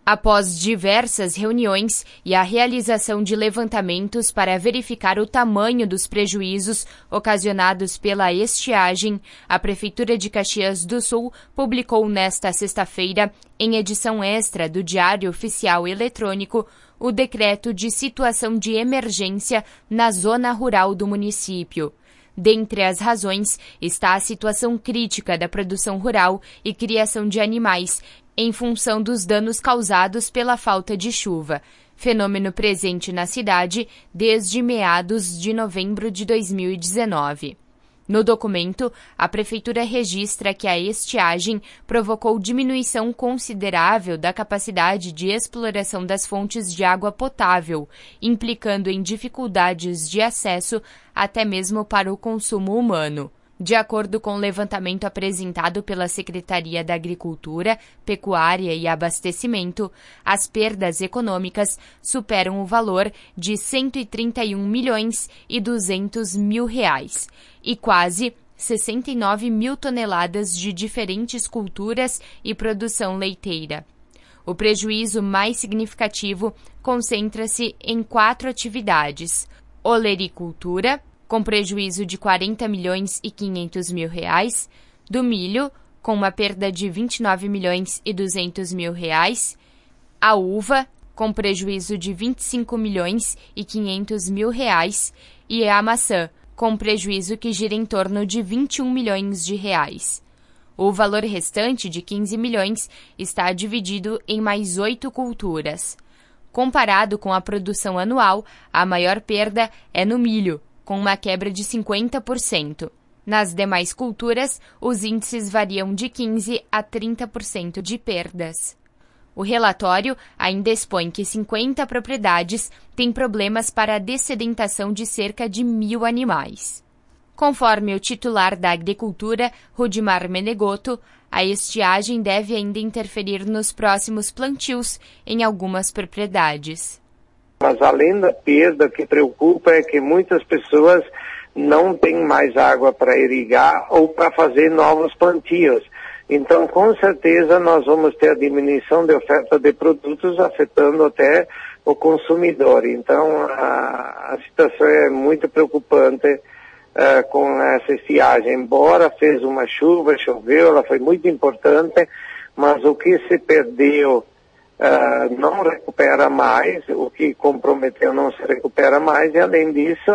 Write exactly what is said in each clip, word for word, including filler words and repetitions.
Após diversas reuniões e a realização de levantamentos para verificar o tamanho dos prejuízos ocasionados pela estiagem, a Prefeitura de Caxias do Sul publicou nesta sexta-feira, em edição extra do Diário Oficial Eletrônico, o Decreto de Situação de Emergência na Zona Rural do município. Dentre as razões está a situação crítica da produção rural e criação de animais, em função dos danos causados pela falta de chuva, fenômeno presente na cidade desde meados de novembro de dois mil e dezenove. No documento, a Prefeitura registra que a estiagem provocou diminuição considerável da capacidade de exploração das fontes de água potável, implicando em dificuldades de acesso até mesmo para o consumo humano. De acordo com o levantamento apresentado pela Secretaria da Agricultura, Pecuária e Abastecimento, as perdas econômicas superam o valor de cento e trinta e um milhões e duzentos mil reais e quase sessenta e nove mil toneladas de diferentes culturas e produção leiteira. O prejuízo mais significativo concentra-se em quatro atividades: olericultura, com prejuízo de quarenta milhões e quinhentos mil reais, do milho, com uma perda de vinte e nove milhões e duzentos mil reais, a uva, com prejuízo de vinte e cinco milhões e quinhentos mil reais, e a maçã, com prejuízo que gira em torno de vinte e um milhões de reais. O valor restante, de quinze milhões, está dividido em mais oito culturas. Comparado com a produção anual, a maior perda é no milho, com uma quebra de cinquenta por cento. Nas demais culturas, os índices variam de quinze por cento a trinta por cento de perdas. O relatório ainda expõe que cinquenta propriedades têm problemas para a dessedentação de cerca de mil animais. Conforme o titular da Agricultura, Rudimar Menegotto, a estiagem deve ainda interferir nos próximos plantios em algumas propriedades. Mas além da perda, o que preocupa é que muitas pessoas não têm mais água para irrigar ou para fazer novos plantios. Então, com certeza, nós vamos ter a diminuição de oferta de produtos, afetando até o consumidor. Então, a, a situação é muito preocupante uh, com essa estiagem. Embora fez uma chuva, choveu, ela foi muito importante, mas o que se perdeu Uh, não recupera mais, o que comprometeu não se recupera mais, e além disso,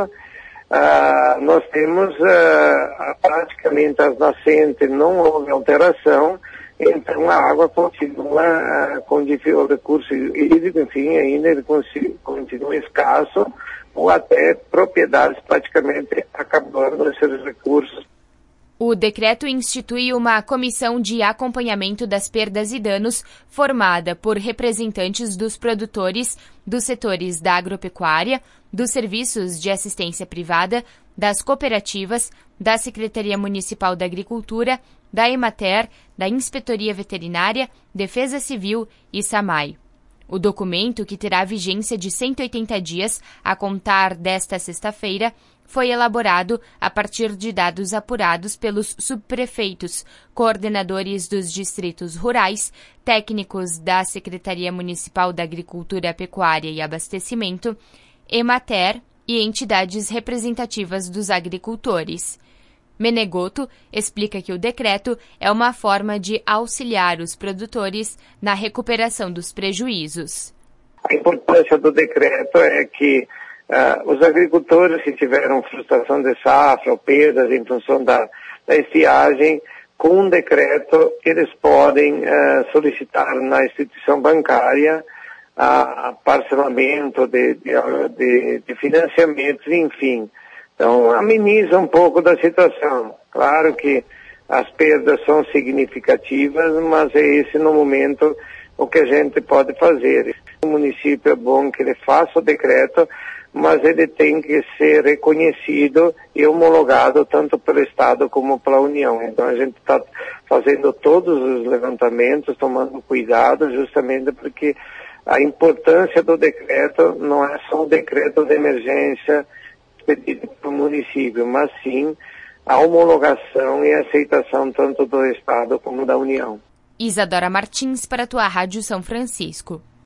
uh, nós temos uh, praticamente as nascentes, não houve alteração, então a água continua uh, com o recurso hídrico, enfim, ainda ele continua escasso, ou até propriedades praticamente acabando esses recursos. O decreto institui uma comissão de acompanhamento das perdas e danos formada por representantes dos produtores, dos setores da agropecuária, dos serviços de assistência privada, das cooperativas, da Secretaria Municipal da Agricultura, da Emater, da Inspetoria Veterinária, Defesa Civil e SAMAI. O documento, que terá vigência de cento e oitenta dias a contar desta sexta-feira, foi elaborado a partir de dados apurados pelos subprefeitos, coordenadores dos distritos rurais, técnicos da Secretaria Municipal da Agricultura, Pecuária e Abastecimento, Emater e entidades representativas dos agricultores. Menegotto explica que o decreto é uma forma de auxiliar os produtores na recuperação dos prejuízos. A importância do decreto é que Uh, os agricultores que tiveram frustração de safra ou perdas em função da, da estiagem, com um decreto eles podem uh, solicitar na instituição bancária uh, parcelamento de, de, de, de financiamentos, enfim. Então ameniza um pouco da situação. Claro que as perdas são significativas, mas é esse no momento o que a gente pode fazer. O município é bom que ele faça o decreto, mas ele tem que ser reconhecido e homologado tanto pelo Estado como pela União. Então a gente está fazendo todos os levantamentos, tomando cuidado, justamente porque a importância do decreto não é só o decreto de emergência pedido para o município, mas sim a homologação e aceitação tanto do Estado como da União. Isadora Martins para a tua Rádio São Francisco.